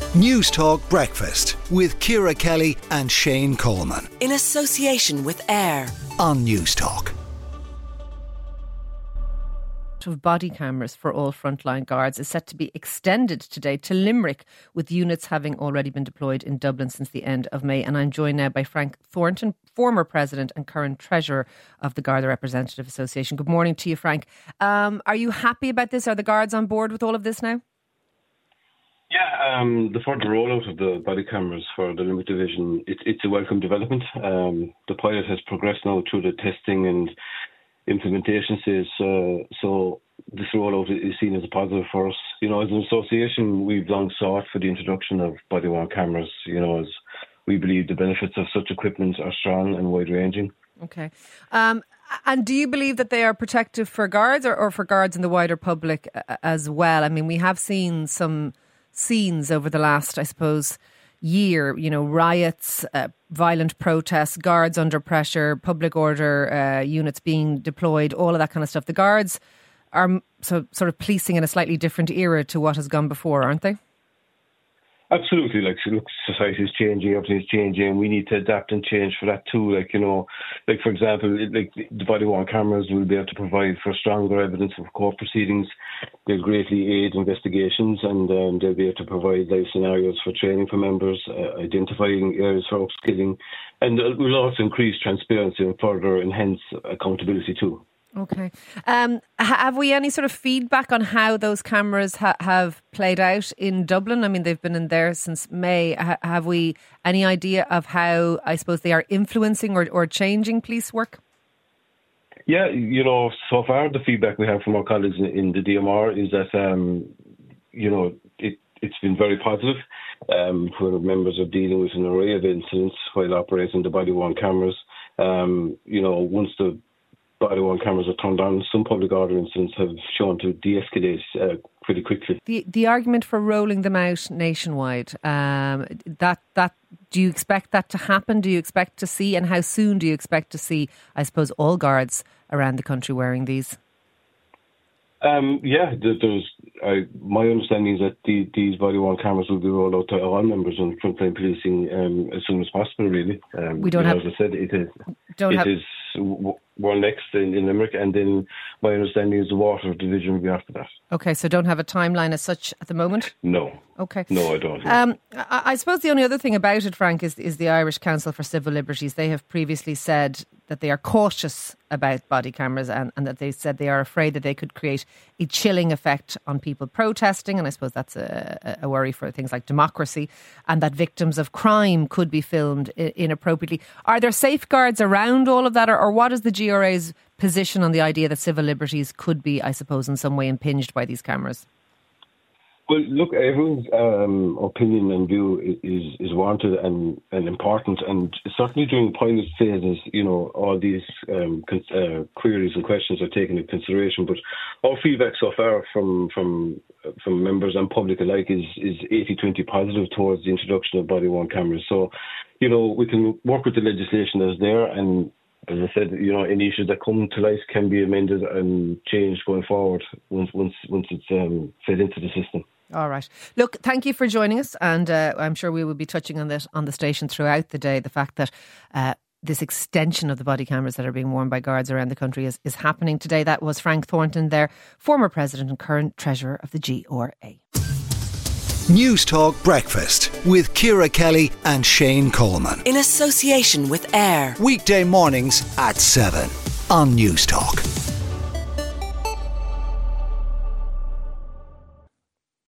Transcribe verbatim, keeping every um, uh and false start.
News Talk Breakfast with Ciara Kelly and Shane Coleman. In association with AIR on News Talk. Of body cameras for all frontline guards is set to be extended today to Limerick, with units having already been deployed in Dublin since the end of May. And I'm joined now by Frank Thornton, former president and current treasurer of the Garda Representative Association. Good morning to you, Frank. Um, are you happy about this? Are the guards on board with all of this now? Yeah, um, the further rollout of the body cameras for the Limerick Division, it, it's a welcome development. Um, the pilot has progressed now through the testing and implementation stage, uh, so this rollout is seen as a positive for us. You know, as an association, we've long sought for the introduction of body-worn cameras, you know, as we believe the benefits of such equipment are strong and wide-ranging. Okay. Um, and do you believe that they are protective for guards or, or for guards in the wider public as well? I mean, we have seen some scenes over the last, I suppose, year, you know, riots, uh, violent protests, guards under pressure, public order uh, units being deployed, all of that kind of stuff. The guards are so, sort of policing in a slightly different era to what has gone before, aren't they? Absolutely. Like, look, society is changing, everything's changing. We need to adapt and change for that too. Like, you know, like for example, like the body-worn cameras will be able to provide for stronger evidence of court proceedings. They'll greatly aid investigations, and um, they'll be able to provide live scenarios for training for members, uh, identifying areas for upskilling, and it will also increase transparency and further enhance accountability too. Okay. Um, have we any sort of feedback on how those cameras ha- have played out in Dublin? I mean, they've been in there since May. Ha- have we any idea of how, I suppose, they are influencing or, or changing police work? Yeah, you know, so far the feedback we have from our colleagues in, in the D M R is that, um, you know, it, it's been very positive. Um, where members are dealing with an array of incidents while operating the body-worn cameras. Um, you know, once the body-worn cameras are turned on, some public order incidents have shown to de-escalate uh, pretty quickly. The the argument for rolling them out nationwide, um, that that do you expect that to happen? Do you expect to see, and how soon do you expect to see, I suppose, all guards around the country wearing these? Um, yeah, there's. I, my understanding is that the, these body-worn cameras will be rolled out to all members in frontline policing um, as soon as possible. Really, um, we don't have. As I said, it is. Don't it have, is one next in, in Limerick, and then my understanding is the Water Division will be after that. Okay, so don't have a timeline as such at the moment? No. Okay. No, I don't. Um, I, I suppose the only other thing about it, Frank, is, is the Irish Council for Civil Liberties. They have previously said that they are cautious about body cameras and, and that they said they are afraid that they could create a chilling effect on people protesting. And I suppose that's a, a worry for things like democracy, and that victims of crime could be filmed inappropriately. Are there safeguards around all of that, or, or what is the G R A's position on the idea that civil liberties could be, I suppose, in some way impinged by these cameras? Well, look, everyone's um, opinion and view is, is warranted and, and important, and certainly during pilot phases, you know, all these um, con- uh, queries and questions are taken into consideration. But our feedback so far from from from members and public alike is is eighty twenty positive towards the introduction of body-worn cameras. So, you know, we can work with the legislation that's there, and as I said, you know, any issues that come to light can be amended and changed going forward once once once it's um, fed into the system. All right. Look, thank you for joining us, and uh, I'm sure we will be touching on this on the station throughout the day. The fact that uh, this extension of the body cameras that are being worn by guards around the country is, is happening today. That was Frank Thornton there, former president and current treasurer of the G R A. News Talk Breakfast with Ciara Kelly and Shane Coleman. In association with AIR. Weekday mornings at seven on News Talk.